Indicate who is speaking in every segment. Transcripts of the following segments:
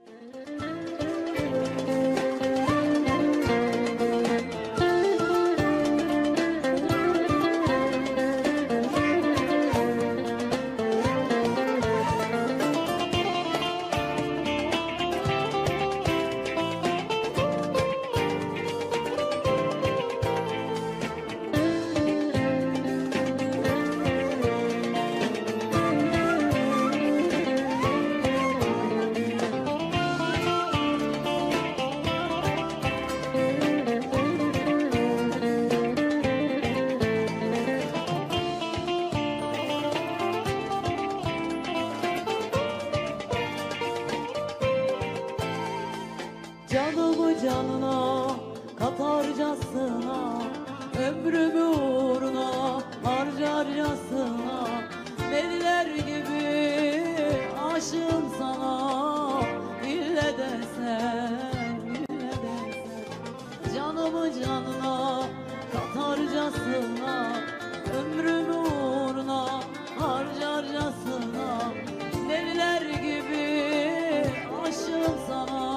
Speaker 1: Canımı canına katarcasına, ömrümü uğruna harcarcasına, deliler gibi aşığım sana, ille desen, ille desen. Canımı canına katarcasına, ömrümü uğruna harcarcasına, deliler gibi aşığım sana.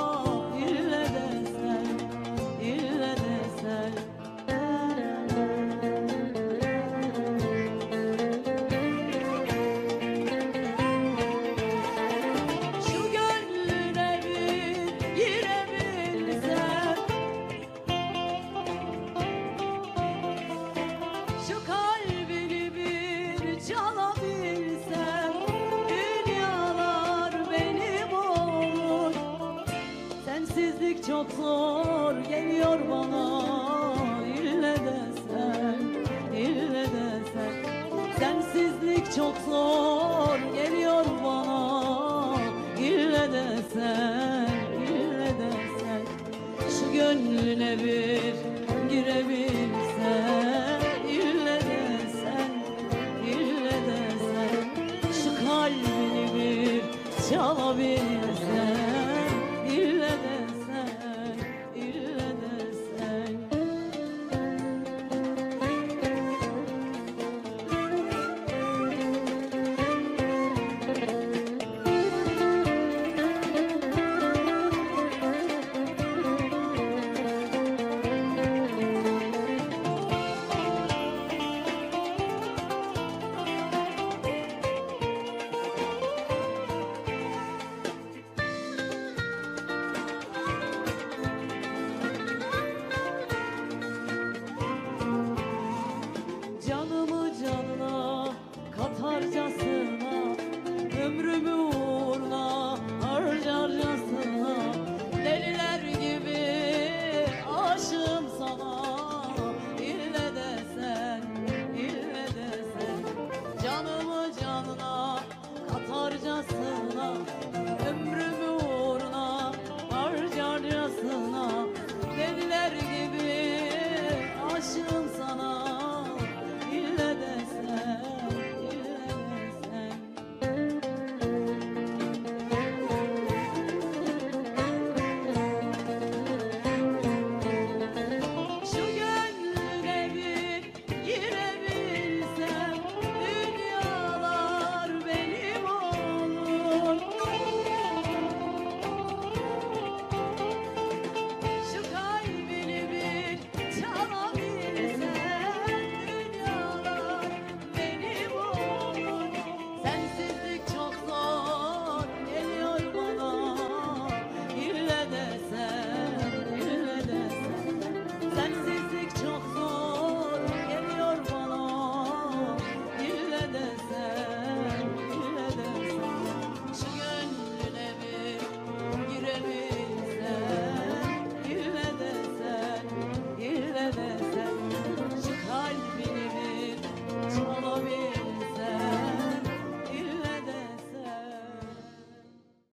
Speaker 1: Sensizlik çok zor geliyor bana, ille desen, ille desen. Sensizlik çok zor geliyor bana, ille desen, ille desen. Şu gönlüne bir girebilsen.